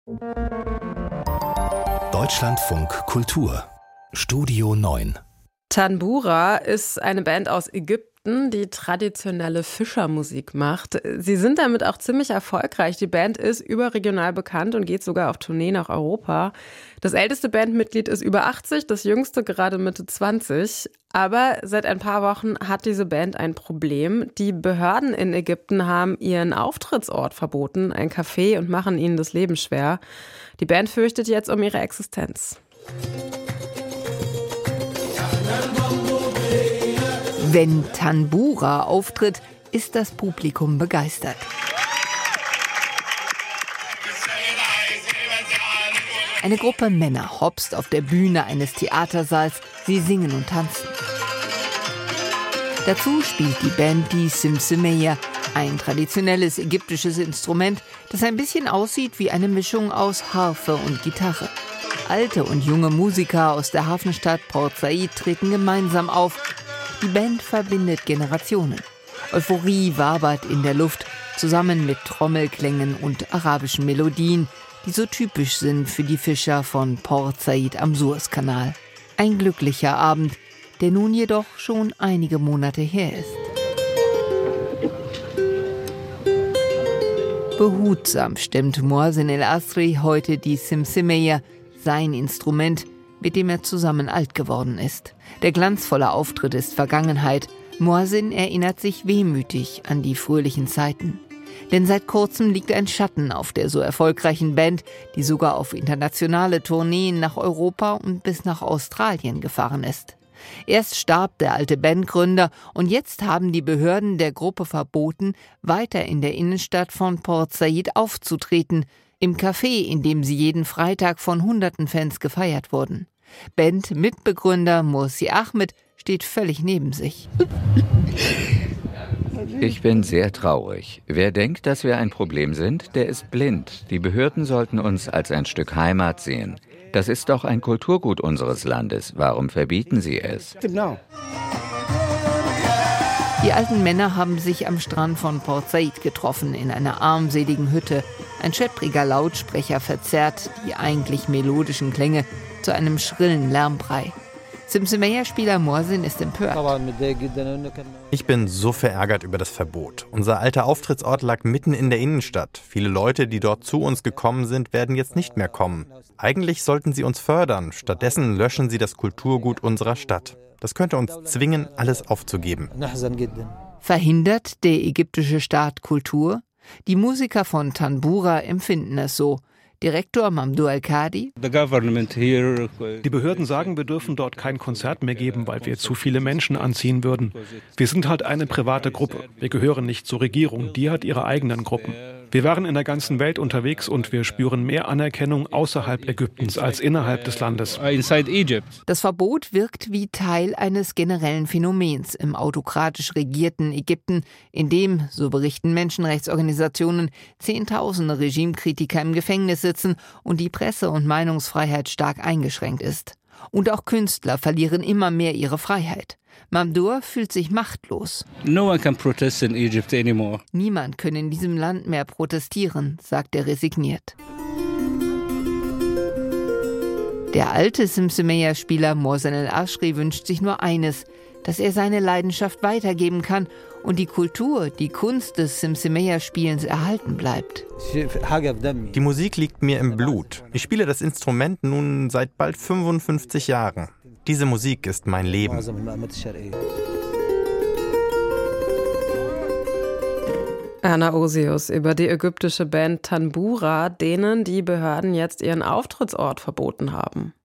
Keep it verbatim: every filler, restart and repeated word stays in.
Deutschlandfunk Kultur Studio neun. Tanbura ist eine Band aus Ägypten, die traditionelle Fischermusik macht. Sie sind damit auch ziemlich erfolgreich. Die Band ist überregional bekannt und geht sogar auf Tournee nach Europa. Das älteste Bandmitglied ist über achtzig, das jüngste gerade Mitte zwanzig. Aber seit ein paar Wochen hat diese Band ein Problem. Die Behörden in Ägypten haben ihren Auftrittsort verboten, ein Café, und machen ihnen das Leben schwer. Die Band fürchtet jetzt um ihre Existenz. Wenn Tanbura auftritt, ist das Publikum begeistert. Eine Gruppe Männer hopst auf der Bühne eines Theatersaals. Sie singen und tanzen. Dazu spielt die Band die Simsemeya, ein traditionelles ägyptisches Instrument, das ein bisschen aussieht wie eine Mischung aus Harfe und Gitarre. Alte und junge Musiker aus der Hafenstadt Port Said treten gemeinsam auf. Die Band verbindet Generationen. Euphorie wabert in der Luft, zusammen mit Trommelklängen und arabischen Melodien, die so typisch sind für die Fischer von Port Said am Suezkanal. Ein glücklicher Abend, der nun jedoch schon einige Monate her ist. Behutsam stemmt Mohsin El Asri heute die Simsemeya, sein Instrument, mit dem er zusammen alt geworden ist. Der glanzvolle Auftritt ist Vergangenheit. Mohsin erinnert sich wehmütig an die fröhlichen Zeiten. Denn seit kurzem liegt ein Schatten auf der so erfolgreichen Band, die sogar auf internationale Tourneen nach Europa und bis nach Australien gefahren ist. Erst starb der alte Bandgründer und jetzt haben die Behörden der Gruppe verboten, weiter in der Innenstadt von Port Said aufzutreten, im Café, in dem sie jeden Freitag von hunderten Fans gefeiert wurden. Band-Mitbegründer Mursi Ahmed steht völlig neben sich. Ich bin sehr traurig. Wer denkt, dass wir ein Problem sind, der ist blind. Die Behörden sollten uns als ein Stück Heimat sehen. Das ist doch ein Kulturgut unseres Landes. Warum verbieten sie es? Die alten Männer haben sich am Strand von Port Said getroffen, in einer armseligen Hütte. Ein scheppriger Lautsprecher verzerrt die eigentlich melodischen Klänge zu einem schrillen Lärmbrei. Simsemeya-Spieler Mohsin ist empört. Ich bin so verärgert über das Verbot. Unser alter Auftrittsort lag mitten in der Innenstadt. Viele Leute, die dort zu uns gekommen sind, werden jetzt nicht mehr kommen. Eigentlich sollten sie uns fördern. Stattdessen löschen sie das Kulturgut unserer Stadt. Das könnte uns zwingen, alles aufzugeben. Verhindert der ägyptische Staat Kultur? Die Musiker von Tanbura empfinden es so. Direktor Mamdouh Al-Kadi. Die Behörden sagen, wir dürfen dort kein Konzert mehr geben, weil wir zu viele Menschen anziehen würden. Wir sind halt eine private Gruppe. Wir gehören nicht zur Regierung. Die hat ihre eigenen Gruppen. Wir waren in der ganzen Welt unterwegs und wir spüren mehr Anerkennung außerhalb Ägyptens als innerhalb des Landes. Das Verbot wirkt wie Teil eines generellen Phänomens im autokratisch regierten Ägypten, in dem, so berichten Menschenrechtsorganisationen, Zehntausende Regimekritiker im Gefängnis sitzen und die Presse- und Meinungsfreiheit stark eingeschränkt ist. Und auch Künstler verlieren immer mehr ihre Freiheit. Mamdouh fühlt sich machtlos. No one can protest in Egypt anymore. Niemand könne in diesem Land mehr protestieren, sagt er resigniert. Der alte Simsemeya-Spieler Mohsin El Asri wünscht sich nur eines, dass er seine Leidenschaft weitergeben kann und die Kultur, die Kunst des Simsemeya-Spielens erhalten bleibt. Die Musik liegt mir im Blut. Ich spiele das Instrument nun seit bald fünfundfünfzig Jahren. Diese Musik ist mein Leben. Erna Osius über die ägyptische Band Tanbura, denen die Behörden jetzt ihren Auftrittsort verboten haben.